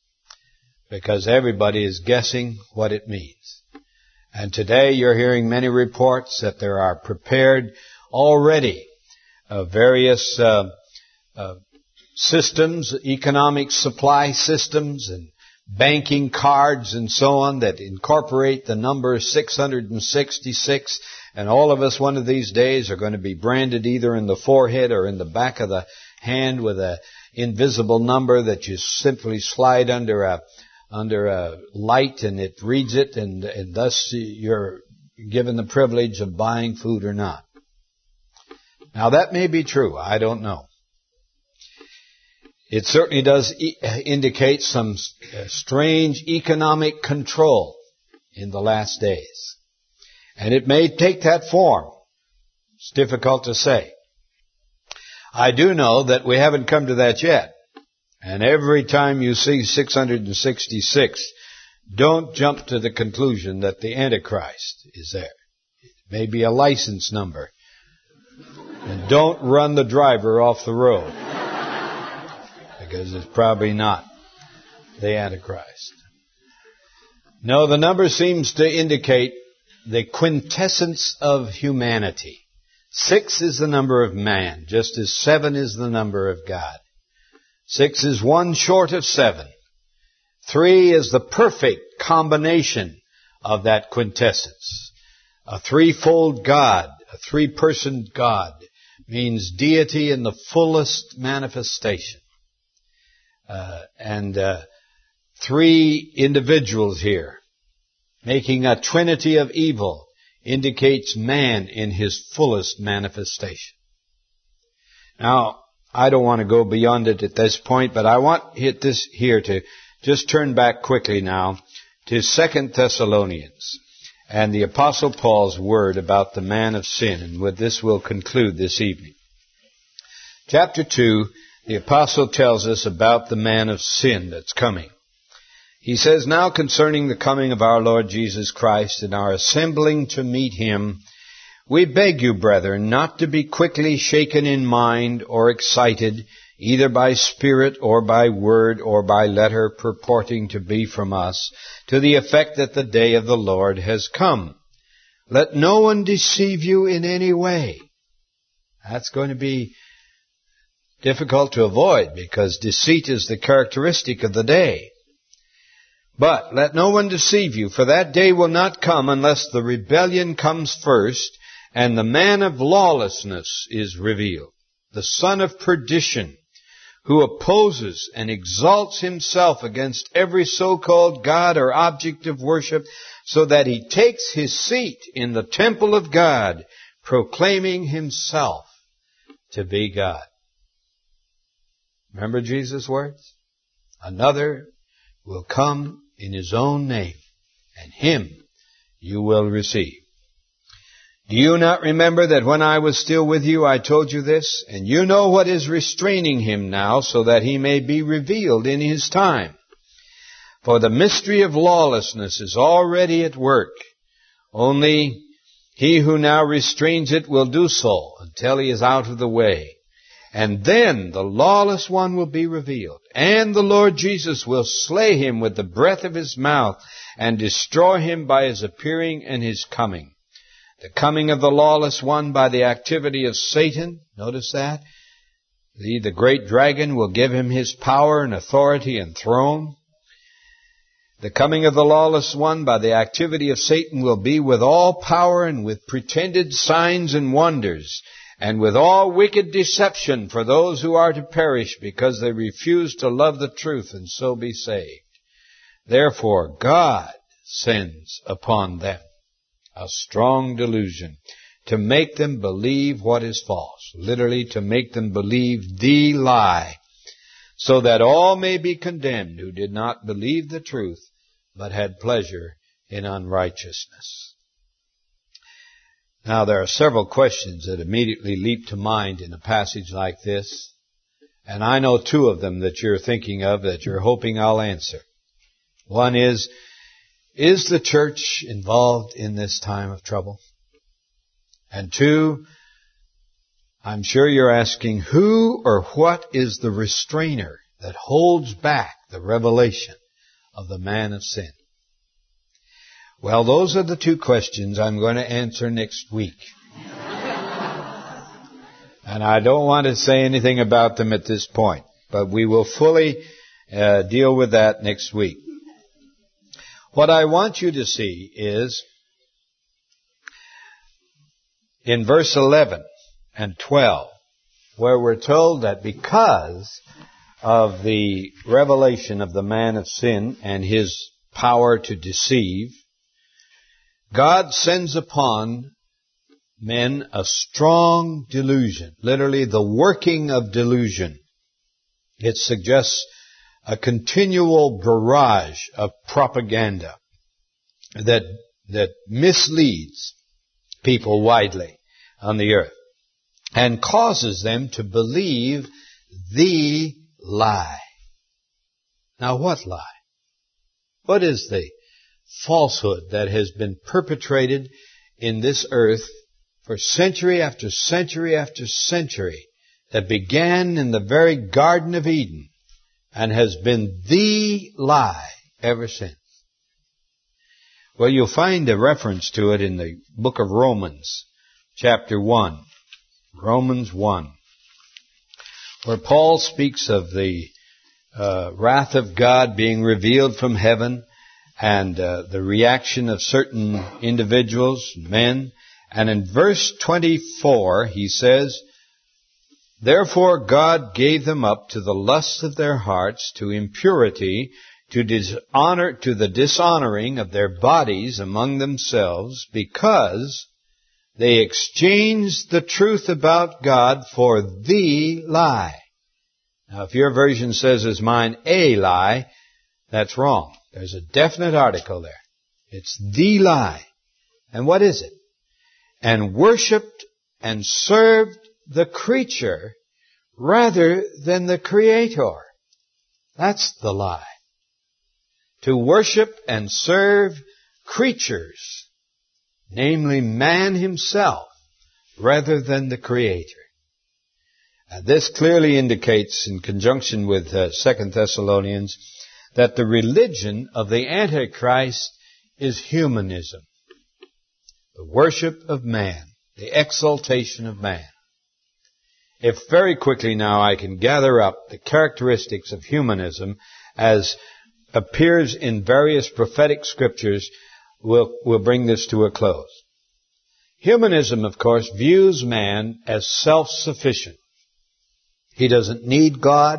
because everybody is guessing what it means. And today you're hearing many reports that there are prepared already uh, various uh, uh, systems, economic supply systems and banking cards and so on that incorporate the number six hundred sixty-six. And all of us one of these days are going to be branded either in the forehead or in the back of the hand with an invisible number that you simply slide under a under a light and it reads it, and, and thus you're given the privilege of buying food or not. Now that may be true. I don't know. It certainly does e- indicate some uh, strange economic control in the last days. And it may take that form. It's difficult to say. I do know that we haven't come to that yet. And every time you see six hundred sixty-six, don't jump to the conclusion that the Antichrist is there. It may be a license number. And don't run the driver off the road, because it's probably not the Antichrist. No, the number seems to indicate the quintessence of humanity. Six is the number of man, just as seven is the number of God. Six is one short of seven. Three is the perfect combination of that quintessence. A threefold God, a three-person God, means deity in the fullest manifestation. Uh, and uh, three individuals here, making a trinity of evil, indicates man in his fullest manifestation. Now, I don't want to go beyond it at this point, but I want hit this here to just turn back quickly now to Second Thessalonians and the Apostle Paul's word about the man of sin. And with this we'll conclude this evening. Chapter two, the apostle tells us about the man of sin that's coming. He says, "Now concerning the coming of our Lord Jesus Christ and our assembling to meet him, we beg you, brethren, not to be quickly shaken in mind or excited, either by spirit or by word or by letter purporting to be from us, to the effect that the day of the Lord has come. Let no one deceive you in any way." That's going to be difficult to avoid because deceit is the characteristic of the day. "But let no one deceive you, for that day will not come unless the rebellion comes first, and the man of lawlessness is revealed, the son of perdition, who opposes and exalts himself against every so-called God or object of worship, so that he takes his seat in the temple of God, proclaiming himself to be God." Remember Jesus' words? "Another will come in his own name, and him you will receive. Do you not remember that when I was still with you, I told you this? And you know what is restraining him now, so that he may be revealed in his time. For the mystery of lawlessness is already at work. Only he who now restrains it will do so until he is out of the way. And then the lawless one will be revealed, and the Lord Jesus will slay him with the breath of his mouth and destroy him by his appearing and his coming. The coming of the lawless one by the activity of Satan," notice that, the, the great dragon will give him his power and authority and throne. "The coming of the lawless one by the activity of Satan will be with all power and with pretended signs and wonders, and with all wicked deception for those who are to perish because they refuse to love the truth and so be saved. Therefore God sends upon them a strong delusion to make them believe what is false," literally to make them believe the lie, "so that all may be condemned who did not believe the truth, but had pleasure in unrighteousness." Now, there are several questions that immediately leap to mind in a passage like this, and I know two of them that you're thinking of that you're hoping I'll answer. One is, is the church involved in this time of trouble? And two, I'm sure you're asking, who or what is the restrainer that holds back the revelation of the man of sin? Well, those are the two questions I'm going to answer next week. And I don't want to say anything about them at this point, but we will fully uh, deal with that next week. What I want you to see is in verse eleven and twelve, where we're told that because of the revelation of the man of sin and his power to deceive, God sends upon men a strong delusion, literally the working of delusion. It suggests a continual barrage of propaganda that that misleads people widely on the earth and causes them to believe the lie. Now, what lie? What is the falsehood that has been perpetrated in this earth for century after century after century, that began in the very Garden of Eden and has been the lie ever since? Well, you'll find a reference to it in the book of Romans, chapter one. Romans one, where Paul speaks of the uh, wrath of God being revealed from heaven and uh, the reaction of certain individuals, men. And in verse twenty-four, he says, "Therefore God gave them up to the lusts of their hearts, to impurity, to dishonor, to the dishonoring of their bodies among themselves, because they exchanged the truth about God for the lie." Now, if your version says as mine, a lie, that's wrong. There's a definite article there. It's the lie. And what is it? "And worshipped and served the creature rather than the Creator. That's the lie. To worship and serve creatures, namely man himself, rather than the Creator. And this clearly indicates, in conjunction with uh, Second Thessalonians, that the religion of the Antichrist is humanism. The worship of man, the exaltation of man. If very quickly now I can gather up the characteristics of humanism as appears in various prophetic scriptures, we'll, we'll bring this to a close. Humanism, of course, views man as self-sufficient. He doesn't need God,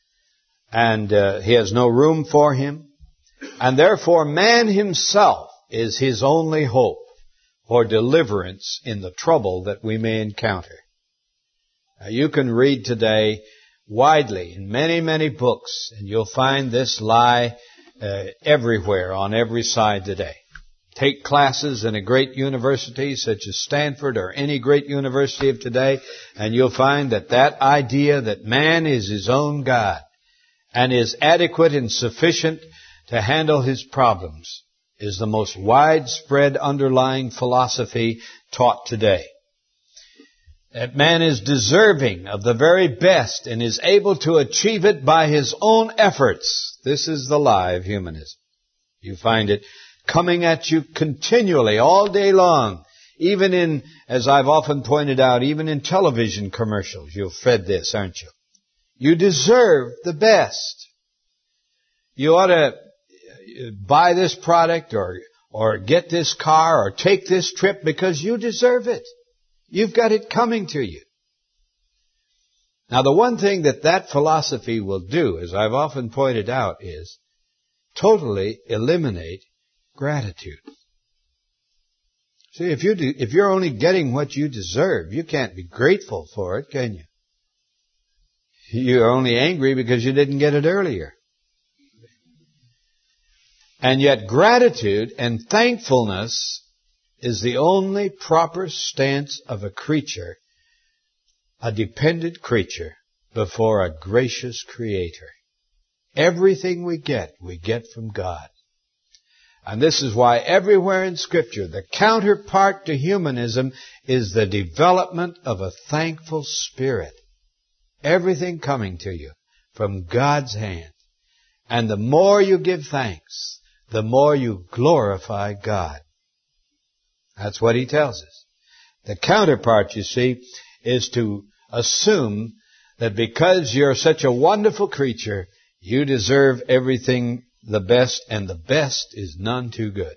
and uh, he has no room for him, and therefore man himself is his only hope for deliverance in the trouble that we may encounter. Now, you can read today widely in many, many books, and you'll find this lie uh, everywhere on every side today. Take classes in a great university such as Stanford or any great university of today, and you'll find that that idea that man is his own God and is adequate and sufficient to handle his problems is the most widespread underlying philosophy taught today. That man is deserving of the very best and is able to achieve it by his own efforts. This is the lie of humanism. You find it coming at you continually, all day long. Even in, as I've often pointed out, even in television commercials, you've fed this, aren't you? You deserve the best. You ought to buy this product or, or get this car or take this trip because you deserve it. You've got it coming to you. Now, the one thing that that philosophy will do, as I've often pointed out, is totally eliminate gratitude. See, if you do, if you're only getting what you deserve, you can't be grateful for it, can you? You're only angry because you didn't get it earlier. And yet gratitude and thankfulness is the only proper stance of a creature, a dependent creature, before a gracious Creator. Everything we get, we get from God. And this is why everywhere in Scripture, the counterpart to humanism is the development of a thankful spirit. Everything coming to you from God's hand. And the more you give thanks, the more you glorify God. That's what he tells us. The counterpart, you see, is to assume that because you're such a wonderful creature, you deserve everything the best, and the best is none too good.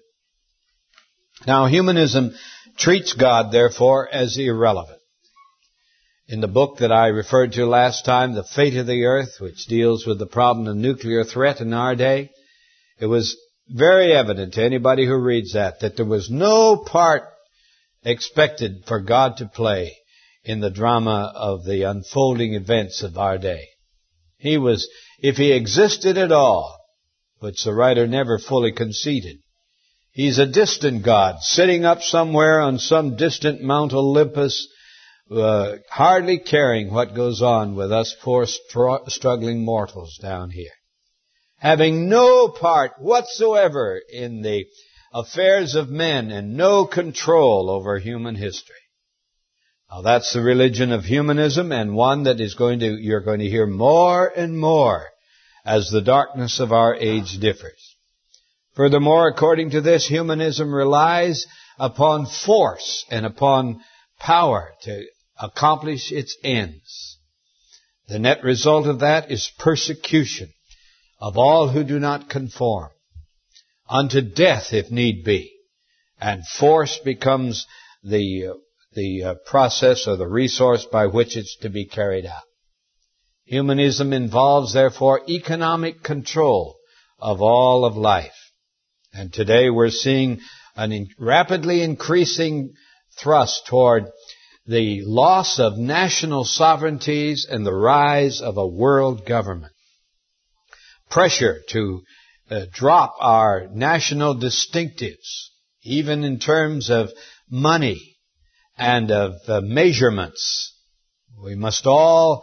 Now, humanism treats God, therefore, as irrelevant. In the book that I referred to last time, The Fate of the Earth, which deals with the problem of nuclear threat in our day, it was very evident to anybody who reads that, that there was no part expected for God to play in the drama of the unfolding events of our day. He was, if he existed at all, which the writer never fully conceded, he's a distant God, sitting up somewhere on some distant Mount Olympus, uh, hardly caring what goes on with us poor str- struggling mortals down here. Having no part whatsoever in the affairs of men and no control over human history. Now that's the religion of humanism, and one that is going to, you're going to hear more and more as the darkness of our age differs. Furthermore, according to this, humanism relies upon force and upon power to accomplish its ends. The net result of that is persecution of all who do not conform, unto death if need be. And force becomes the, uh, the uh, process or the resource by which it's to be carried out. Humanism involves, therefore, economic control of all of life. And today we're seeing an in- rapidly increasing thrust toward the loss of national sovereignties and the rise of a world government. Pressure to uh, drop our national distinctives, even in terms of money and of uh, measurements. We must all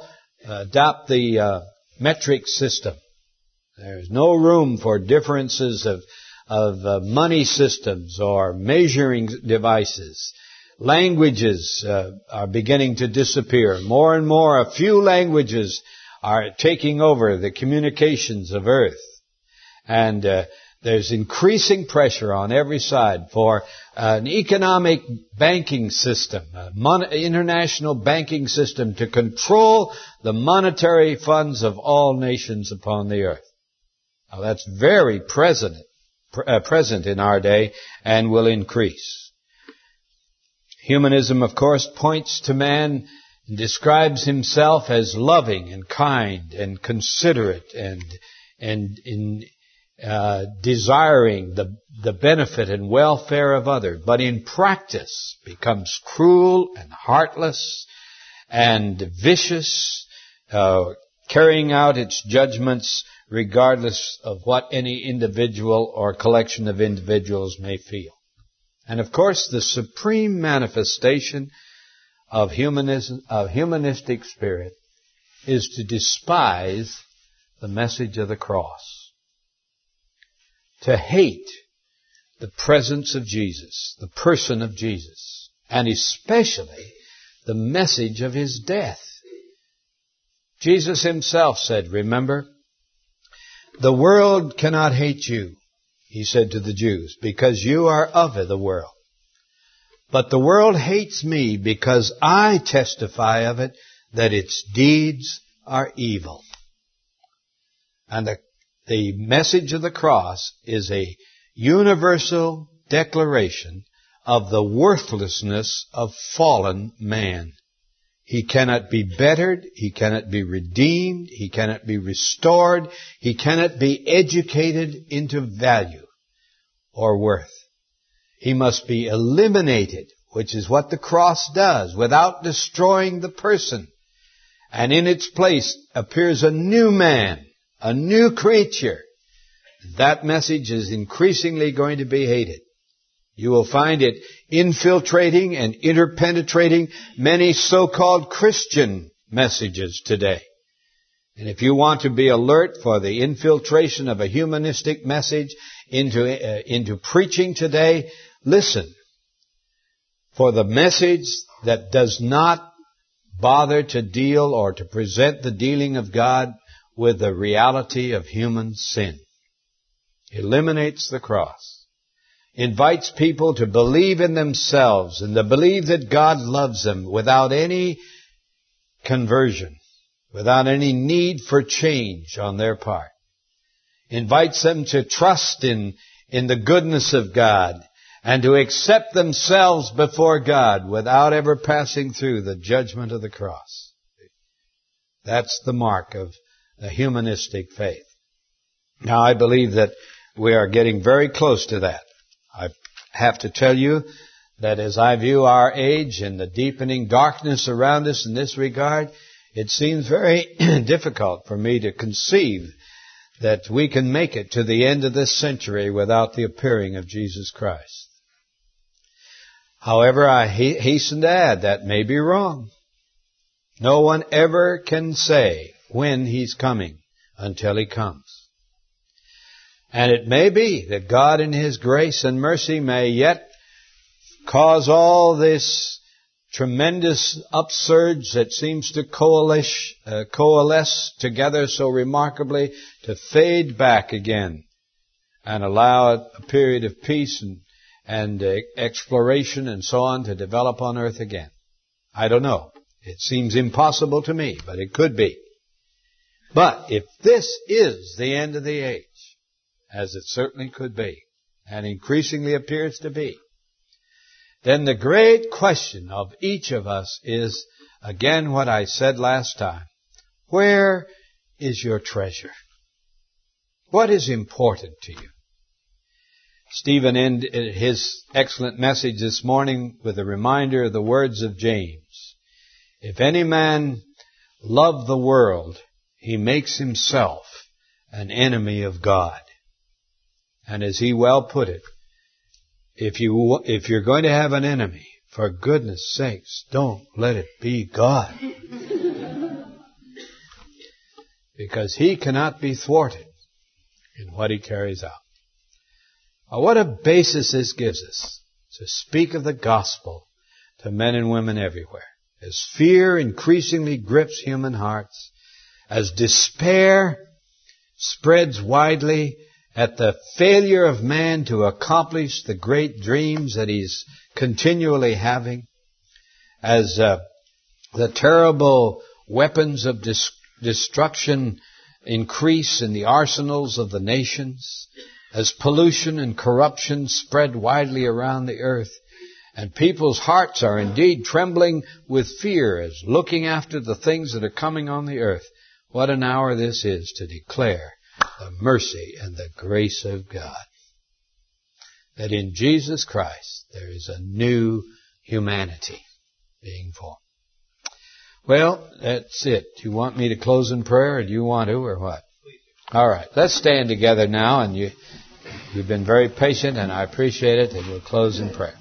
adopt the uh, metric system. There's no room for differences of of uh, money systems or measuring devices. Languages uh, are beginning to disappear. More and more, a few languages are taking over the communications of earth. And uh, there's increasing pressure on every side for uh, an economic banking system, a mon- international banking system to control the monetary funds of all nations upon the earth. Now that's very present, pr- uh, present in our day and will increase. Humanism, of course, points to man and describes himself as loving and kind and considerate and and in uh, desiring the the benefit and welfare of others, but in practice becomes cruel and heartless and vicious, uh, carrying out its judgments regardless of what any individual or collection of individuals may feel. And of course, the supreme manifestation of humanism, of humanistic spirit is to despise the message of the cross. To hate the presence of Jesus, the person of Jesus, and especially the message of His death. Jesus Himself said, remember, the world cannot hate you, He said to the Jews, because you are of the world. But the world hates me because I testify of it that its deeds are evil. And the, the message of the cross is a universal declaration of the worthlessness of fallen man. He cannot be bettered. He cannot be redeemed. He cannot be restored. He cannot be educated into value or worth. He must be eliminated, which is what the cross does, without destroying the person. And in its place appears a new man, a new creature. That message is increasingly going to be hated. You will find it infiltrating and interpenetrating many so-called Christian messages today. And if you want to be alert for the infiltration of a humanistic message into, uh, into preaching today, listen for the message that does not bother to deal or to present the dealing of God with the reality of human sin. Eliminates the cross. Invites people to believe in themselves and to believe that God loves them without any conversion, without any need for change on their part. Invites them to trust in, in the goodness of God and to accept themselves before God without ever passing through the judgment of the cross. That's the mark of the humanistic faith. Now, I believe that we are getting very close to that. I have to tell you that as I view our age and the deepening darkness around us in this regard, it seems very difficult for me to conceive that we can make it to the end of this century without the appearing of Jesus Christ. However, I hasten to add that may be wrong. No one ever can say when He's coming until He comes. And it may be that God in His grace and mercy may yet cause all this tremendous upsurge that seems to coalesce, uh, coalesce together so remarkably to fade back again and allow a period of peace and, and uh, exploration and so on to develop on earth again. I don't know. It seems impossible to me, but it could be. But if this is the end of the age, as it certainly could be, and increasingly appears to be, then the great question of each of us is, again, what I said last time. Where is your treasure? What is important to you? Stephen ended his excellent message this morning with a reminder of the words of James. If any man love the world, he makes himself an enemy of God. And as he well put it, if you, if you're going to have an enemy, for goodness sakes, don't let it be God. because He cannot be thwarted in what He carries out. Now, what a basis this gives us to speak of the gospel to men and women everywhere. As fear increasingly grips human hearts, as despair spreads widely at the failure of man to accomplish the great dreams that he's continually having, as uh, the terrible weapons of dis- destruction increase in the arsenals of the nations, as pollution and corruption spread widely around the earth, and people's hearts are indeed trembling with fear as looking after the things that are coming on the earth. What an hour this is to declare the mercy and the grace of God. That in Jesus Christ there is a new humanity being formed. Well, that's it. Do you want me to close in prayer, or do you want to, or what? All right. Let's stand together now, and you, you've been very patient, and I appreciate it, and we'll close in prayer.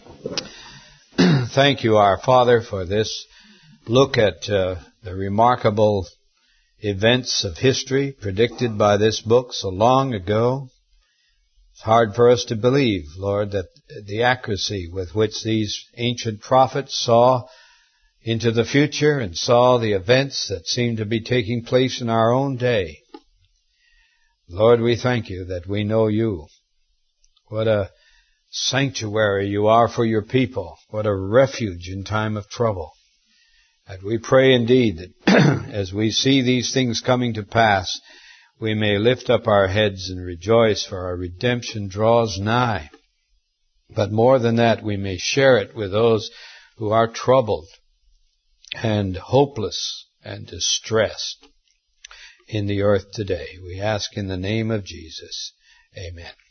Thank you, our Father, for this look at uh, the remarkable events of history predicted by this book so long ago. It's hard for us to believe, Lord, that the accuracy with which these ancient prophets saw into the future and saw the events that seem to be taking place in our own day. Lord, we thank you that we know you. What a sanctuary you are for your people. What a refuge in time of trouble. And we pray indeed that as we see these things coming to pass, we may lift up our heads and rejoice, for our redemption draws nigh. But more than that, we may share it with those who are troubled and hopeless and distressed in the earth today. We ask in the name of Jesus. Amen.